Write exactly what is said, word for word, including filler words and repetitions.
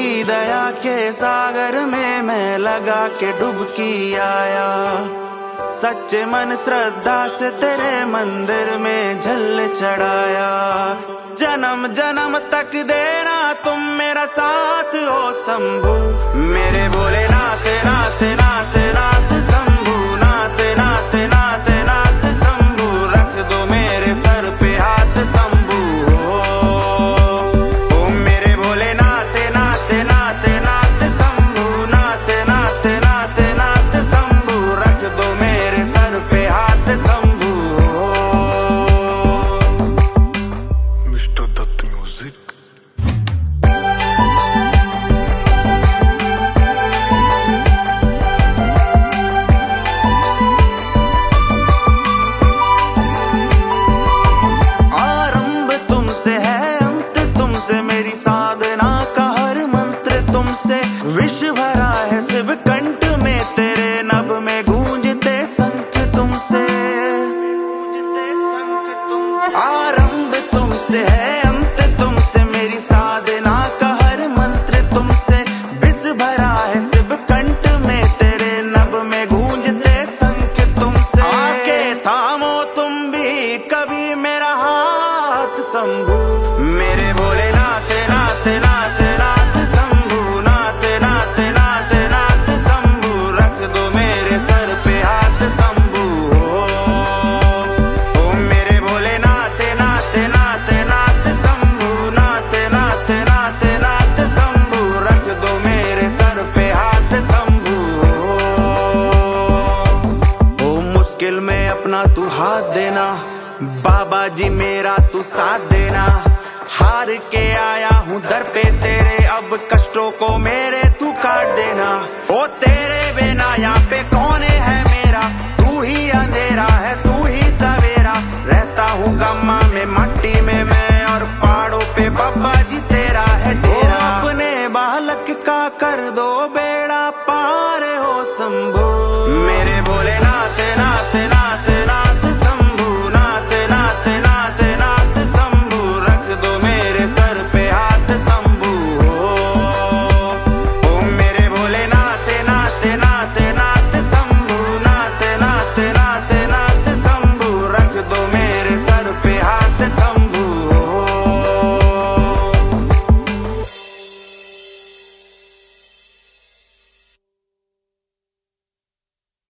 की दया के सागर में मैं लगा के डुबकी आया। सच्चे मन श्रद्धा से तेरे मंदिर में जल चढ़ाया। जन्म जन्म तक देना तुम मेरा साथ हो शंभू, मेरे भोलेनाथ नाथ नाथ नाथ शंभू, नाथ नाथ नाथ नाथ शंभू, रख दो मेरे सर पे हाथ शंभू। ओ मेरे भोलेनाथ नाथ नाथ नाथ शंभू, नाथ नाथ नाथ नाथ शंभू, रख दो मेरे सर पे हाथ शंभू। Mister Dutt music. आरंभ तुमसे है, अंत तुमसे, मेरी साधना का हर मंत्र तुमसे। विष भरा है शिव कंठ में, तेरे नभ में गूंजते शंख तुमसे। आरंभ तुमसे है, अंत तुमसे, मेरी साधना का हर मंत्र तुमसे। विष भरा है शिव कंठ में, तेरे नभ में गूंजते शंख तुमसे। आके थामो तुम भी कभी मेरा हाथ शंभू, मेरे भोलेनाथ नाथ नाथ नाथ शंभू, नाथ नाथ नाथ नाथ शंभू, रख दो मेरे सर पे हाथ शंभू। ओ मेरे भोलेनाथ नाथ नाथ नाथ शंभू, नाथ नाथ नाथ नाथ शंभू, रख दो मेरे सर पे हाथ शंभू। ओ मुश्किल में अपना तू हाथ देना, बाबा जी मेरा तू साथ देना। हार के आया हूँ दर पे तेरे, अब कष्टों को मेरे तू काट देना। ओ तेरे बिना यहाँ पे कौन है मेरा, तू ही अंधेरा है तू ही सवेरा। रहता हूँ गम्मा में मट्टी में मैं, और पहाड़ों पे बाबा जी तेरा है डेरा। अपने बालक का कर दो बे